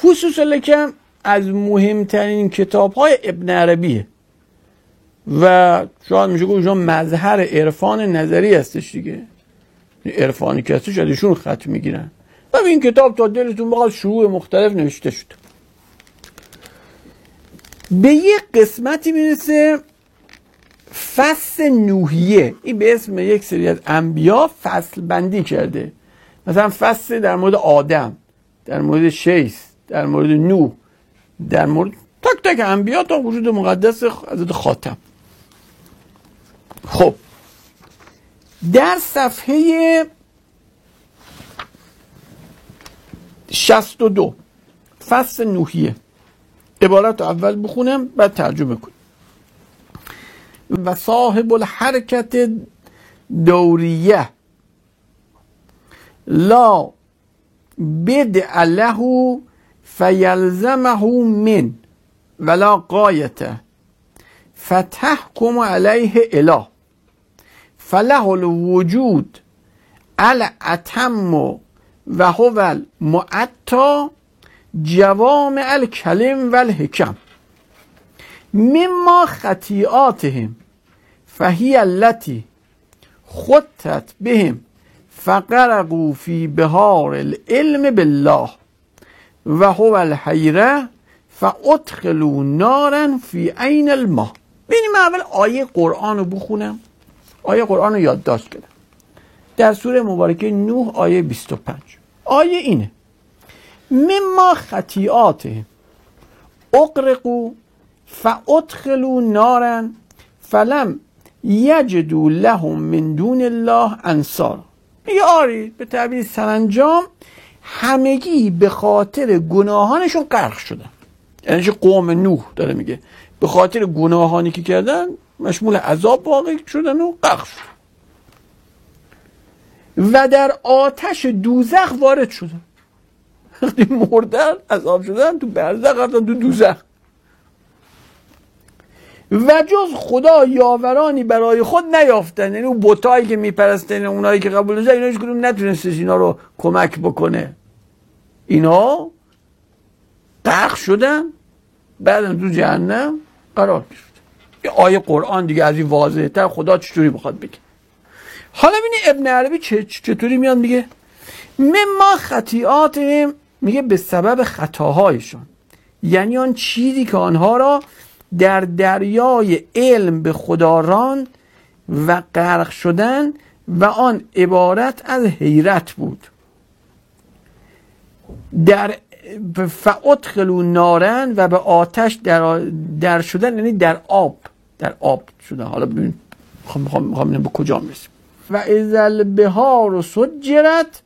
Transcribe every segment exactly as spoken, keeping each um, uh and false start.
فصوص الحکم از مهمترین کتاب های ابن عربیه و شاید میشه گفت مظهر عرفان نظری هستش دیگه. عرفانی که هستش ازشون خط میگیرن و این کتاب تا دلتون بخواد شروع مختلف نوشته شد. به یک قسمتی میرسه فصل نوحیه، این به اسم یک سری از انبیا فصل بندی کرده. مثلا فصل در مورد آدم، در مورد شیث، در مورد نوح، در مورد تک تک انبیا تا وجود مقدس حضرت خاتم. خب در صفحه شصت و دو فصل نوحیه عبارت اول بخونم بعد ترجمه کنم. و صاحب الحرکت دوریه لا بدع له فیلزمه من ولا غایته فتحکم علیه اله فله الوجود الاتم و هو المعطی جوامع الکلم و الحکم مما خطیئاتهم فهی التي خطت بهم فغرقوا فی بحار العلم بالله و هو الحیره فادخلوا نارا فی عین الماء. ببینیم اول آیه قرآن رو بخونم. آیه قرآن رو یادداشت کردم در سوره مبارکه نوح آیه بیست و پنج. آیه اینه: مما خطیئاتهم اغرقوا فادخلوا نارا فلم یجدوا لهم من دون الله انصارا. میگه آری به تعبیر سرانجام همگی به خاطر گناهانشون غرق شدن. یعنی قوم نوح داره میگه به خاطر گناهانی که کردن مشمول عذاب واقع شدن و غرق شدن و در آتش دوزخ وارد شدن. وقتی مردن عذاب شدن تو برزخ رفتن تو دوزخ و جز خدا یاورانی برای خود نیافتن. یعنی اون بتایی که میپرستن، اونایی که قبول نمی‌کنن، اینا هیچ کدوم نتونست اینا رو کمک بکنه. اینا غرق شدن بعدم تو جهنم قرار گرفت. یه آیه قرآن دیگه از این واضحه تر خدا چطوری بخواد بگه. حالا ببینید ابن عربی چطوری میاد میگه مما خطیئاتهم، میگه به سبب خطاهایشان، یعنی آن چیزی که آنها را در دریای علم به خدا راند و غرق شدن و آن عبارت از حیرت بود. در فادخلوا نارا و به آتش در, در شدن، یعنی در آب، در آب شدن. حالا ببین میخوام میخوام به کجا میرسیم. و اذا البحار سجرت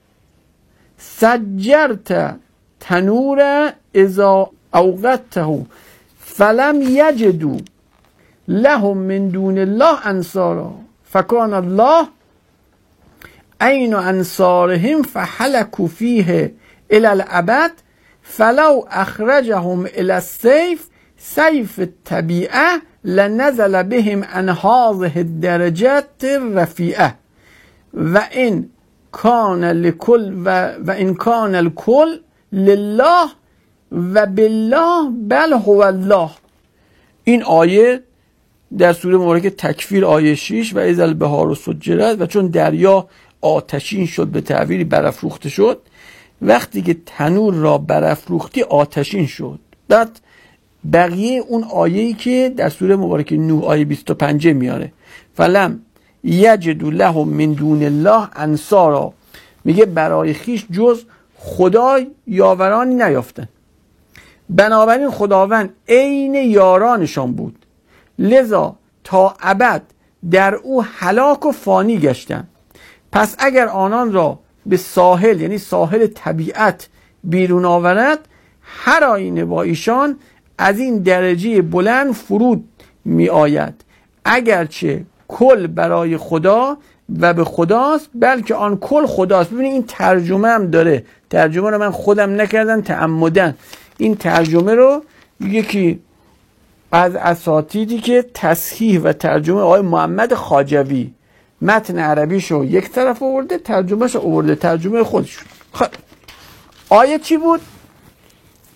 سجرت تنور اذا اوقدته فلم یجدوا لهم من دون الله انصارا فکان الله عین انصارهم فهلكوا فیه الی الابد فلو اخرجهم الی السیف سیف الطبیعه لنزل بهم عن هذه الدرجات الرفیعه و ان کان لکل و, و ان کان الکل لله و بالله بل هو الله. این آیه در سوره مبارکه تکویر آیه شش و اذا البحار سجرت، و چون دریا آتشین شد به تعبیری برافروخته شد. وقتی که تنور را برافروختی آتشین شد. بعد بقیه اون آیه‌ای که در سوره مبارکه نوح آیه بیست و پنج میاره فلم یجدوا لهم من دون الله انصارا، میگه برای خیش جز خدای یاورانی نیافتن. بنابراین خداوند عین یارانشان بود، لذا تا ابد در او هلاک و فانی گشتند. پس اگر آنان را به ساحل، یعنی ساحل طبیعت بیرون آورد، هر آینه با ایشان از این درجه بلند فرود می آید، اگرچه کل برای خدا و به خداست، بلکه آن کل خداست. ببینید این ترجمه هم داره، ترجمه رو من خودم نکردم تعمدن. این ترجمه رو یکی از اساتیدی که تصحیح و ترجمه آقای محمد خواجوی متن عربیشو یک طرف آورده، ترجمهشو آورده، ترجمه خودش. خب آیه چی بود؟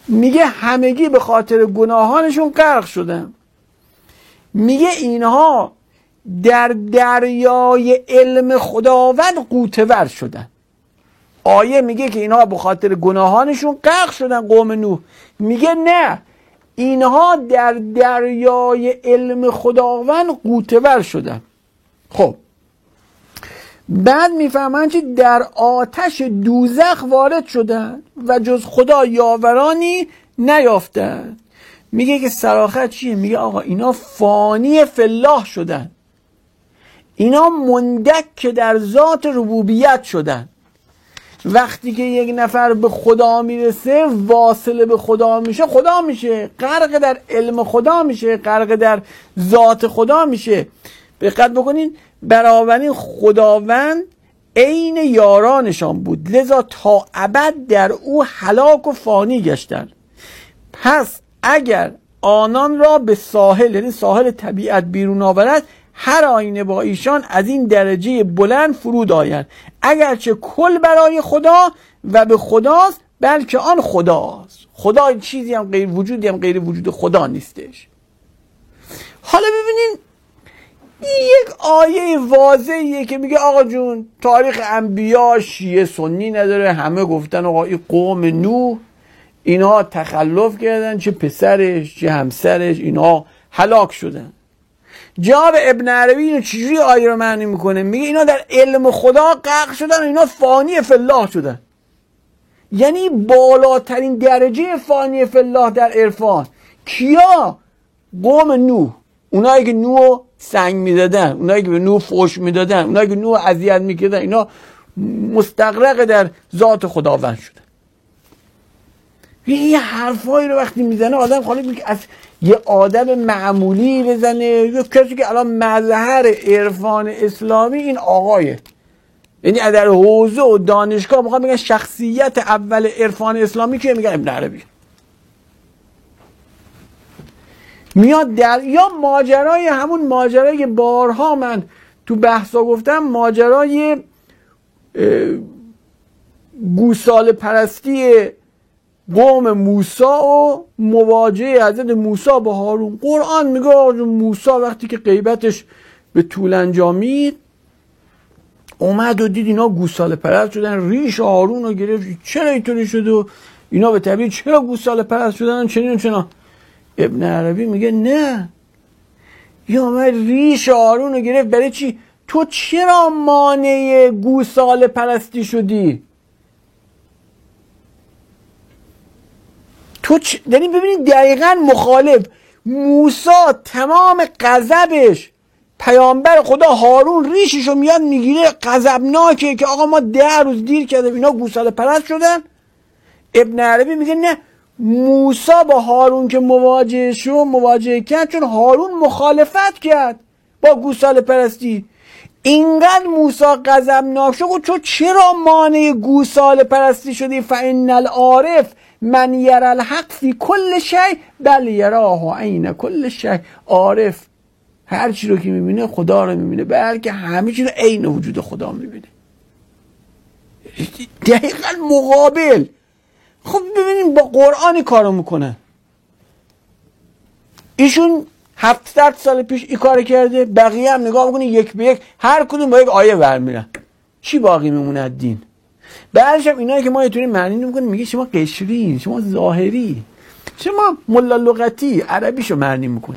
میگه همگی به خاطر گناهانشون غرق شدن. میگه اینها در دریای علم خداوند غوطه‌ور شدن. آیه میگه که اینها به خاطر گناهانشون غرق شدن قوم نوح. میگه نه، اینها در دریای علم خداوند غوطه‌ور شدن. خب بعد میفهمن که در آتش دوزخ وارد شدن و جز خدا یاورانی نیافتن. میگه که صراحت چیه؟ میگه آقا اینا فانی فلاح شدن، اینا مندک که در ذات ربوبیت شدن. وقتی که یک نفر به خدا میرسه، واصل به خدا میشه، خدا میشه، غرق در علم خدا میشه، غرق در ذات خدا میشه. دقت بکنین، بنابراین خداوند عین یارانشان بود، لذا تا ابد در او هلاک و فانی گشتند. پس اگر آنان را به ساحل، یعنی ساحل طبیعت بیرون آورد، هر آینه با ایشان از این درجه بلند فرود آیند، اگرچه کل برای خدا و به خداست، بلکه آن خداست. خدا چیزی هم غیر وجودی هم غیر وجود خدا نیستش. حالا ببینین این یک آیه واضحیه که میگه آقا جون تاریخ انبیا شیعه سنی نداره، همه گفتن آقا این قوم نوح اینها تخلف کردن، چه پسرش چه همسرش اینها هلاک شدن. جواب ابن عربی اینو چجوری آیه رو معنی میکنه؟ میگه اینا در علم خدا غرق شدن، اینا فانی فلاح شدن. یعنی بالاترین درجه فانی فلاح در عرفان کیا؟ قوم نوح، اونایی که نوح سنگ میدادن، اونایی که به نوح فحش میدادن، اونایی که نوح اذیت میکردن، اینا مستغرق در ذات خداوند شدن. یه حرفایی رو وقتی میزنه آدم خالی میگه از یه آدم معمولی بزنه، یه کسی که الان مظهر عرفان اسلامی این آقایه، یعنی در حوزه و دانشگاه میخوام بگن شخصیت اول عرفان اسلامی که میگن ابن عربی میاد در یا ماجرای همون ماجرایی که بارها من تو بحثا گفتم، ماجرای گوساله پرستی قوم موسی و مواجهه حضرت موسی با هارون. قرآن میگه موسی وقتی که غیبتش به طول انجامید اومد و دید اینا گوساله پرست شدن، ریش هارون رو گرفت، چرا اینطوری شد و اینا به طبیعی چرا گوساله پرست شدن چنین و چنان. ابن عربی میگه نه، یا اومد ریش هارون رو گرفت. برای چی؟ تو چرا مانع گوساله پرستی شدی؟ تو چ... یعنی ببینید دقیقاً مخالف. موسی تمام غضبش پیامبر خدا هارون ریششو میاد میگیره، غضبناکه که آقا ما ده روز دیر کردیم اینا گوساله پرست شدن. ابن عربی میگه نه، موسی با هارون که مواجه شو مواجه کرد چون هارون مخالفت کرد با گوساله پرستی. اینقدر موسی غضبناک شد چون چرا مانع گوساله پرستی شدی؟ فإن العارف من یرى الحق فی کل شیء بل یراه عین کل شیء. عارف هر چی رو که میبینه خدا رو میبینه، بلکه همه چی رو عین وجود خدا میبینه. دقیقاً مقابل. خب ببینیم با قرآن کارو میکنه. ایشون هفتاد سال پیش این کار کرده، بقیه هم نگاه بکنی یک به یک هر کدوم با یک آیه برمیرن. چی باقی میمونه از دین؟ بعدش هم اینایی که ما یه معنی نمیکنیم میگه شما قشری، شما ظاهری، شما ملا لغتی عربیشو معنی میکنی.